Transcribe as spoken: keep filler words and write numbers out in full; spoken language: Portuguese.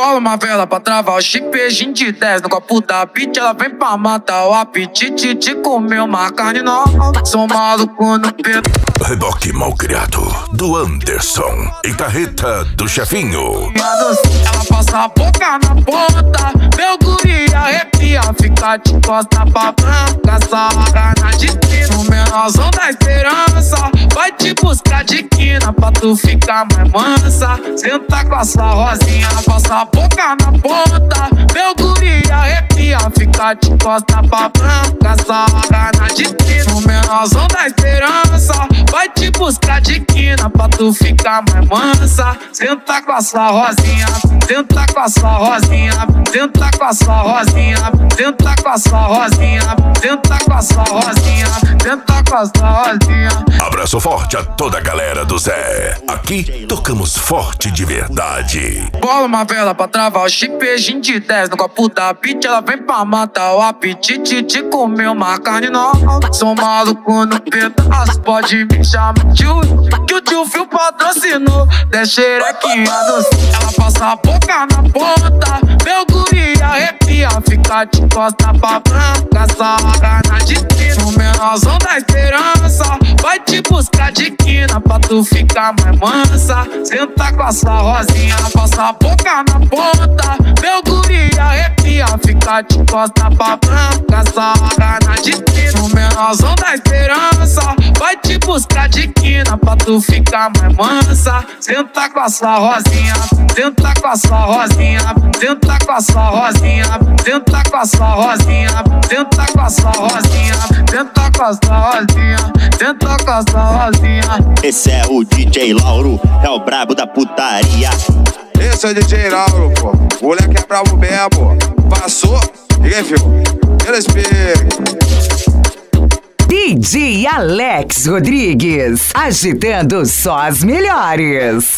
Cola uma vela pra travar o chip, beijinho de dez no copo da beat. Ela vem pra matar o apetite de comer uma carne nova. Sou maluco no peito. Reboque malcriado do Anderson e carreta do chefinho. Ela passa a boca na ponta, meu guri arrepia, fica de costa pra branca, sarra na disciplina. O menorzão da esperança vai te buscar de quina pra tu ficar mais mansa. Senta com a sua rosinha, passa a boca na ponta, meu guri arrepia, fica de costa pra branca, sarra na disciplina. O menorzão da esperança vai te buscar de quina pra tu ficar mais mansa. Senta com a sua rosinha, senta com a sua rosinha, senta com a sua rosinha, senta com a sua rosinha, senta com a sua rosinha, senta com a sua rosinha. Abraço forte a toda a galera do Zé. Aqui tocamos forte de verdade. Cola uma vela pra travar o chip, beijinho de dez no copo da beat. Ela vem pra matar o apetite de comer uma carne nova. Sou maluco no pedaço, pode me chamar tio, que o tio Fio patrocinou. Deixa xerequinha doce. Ela passa a boca na ponta, meu guri arrepia, fica de costa pra branca, sarra na disciplina. O menorzão da esperança vai te buscar de quina pra tu ficar mais mansa. Senta com a sua rosinha, passa a boca na ponta, meu guri arrepia, fica de costa pra branca, sarra na disciplina. O menorzão da esperança vai te buscar de quina pra tu ficar mais mansa. Senta com a sua rosinha, senta com a sua rosinha, senta com a sua rosinha, senta com a sua rosinha, senta com a sua rosinha, senta com a sua rosinha, senta com a sua rosinha. Esse é o D J Lauro, é o brabo da putaria. Esse é o D J Lauro, pô. O moleque é brabo mesmo. Passou, ninguém viu. Eu espelho. D J Alex Rodrigues, agitando só as melhores.